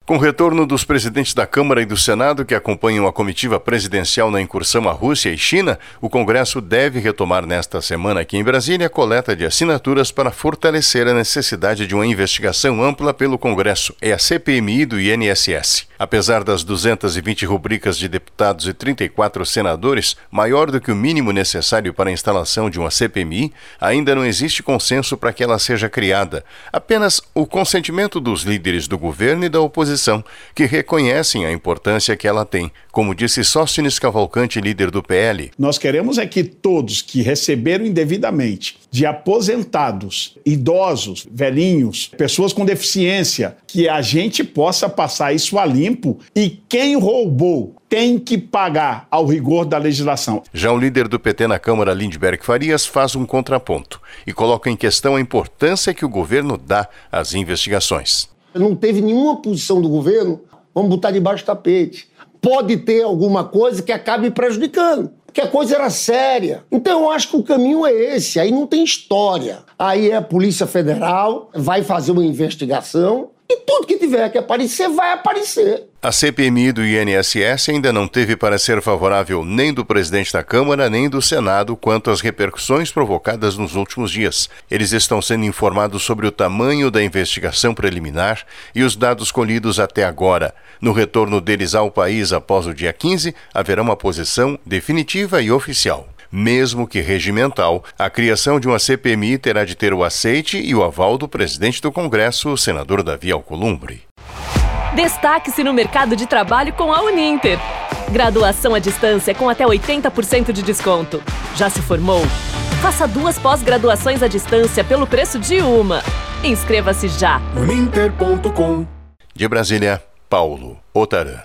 Com o retorno dos presidentes da Câmara e do Senado que acompanham a comitiva presidencial na incursão à Rússia e China, o Congresso deve retomar nesta semana aqui em Brasília a coleta de assinaturas para fortalecer a necessidade de uma investigação ampla pelo Congresso. É a CPMI do INSS. Apesar das 220 rubricas de deputados e 34 senadores, maior do que o mínimo necessário para a instalação de uma CPMI, ainda não existe consenso para que ela seja criada. Apenas o consentimento dos líderes do governo e da oposição, que reconhecem a importância que ela tem, como disse Sóstenes Cavalcante, líder do PL. Nós queremos é que todos que receberam indevidamente, de aposentados, idosos, velhinhos, pessoas com deficiência, que a gente possa passar isso a limpo e quem roubou tem que pagar ao rigor da legislação. Já o líder do PT na Câmara, Lindbergh Farias, faz um contraponto e coloca em questão a importância que o governo dá às investigações. Não teve nenhuma posição do governo, vamos botar debaixo do tapete. Pode ter alguma coisa que acabe prejudicando, porque a coisa era séria. Então eu acho que o caminho é esse, aí não tem história. Aí a Polícia Federal vai fazer uma investigação e tudo que tiver que aparecer, vai aparecer. A CPMI do INSS ainda não teve parecer favorável nem do presidente da Câmara nem do Senado quanto às repercussões provocadas nos últimos dias. Eles estão sendo informados sobre o tamanho da investigação preliminar e os dados colhidos até agora. No retorno deles ao país após o dia 15, haverá uma posição definitiva e oficial. Mesmo que regimental, a criação de uma CPMI terá de ter o aceite e o aval do presidente do Congresso, o senador Davi Alcolumbre. Destaque-se no mercado de trabalho com a Uninter. Graduação à distância com até 80% de desconto. Já se formou? Faça 2 pós-graduações à distância pelo preço de uma. Inscreva-se já. Uninter.com. De Brasília, Paulo Otarã.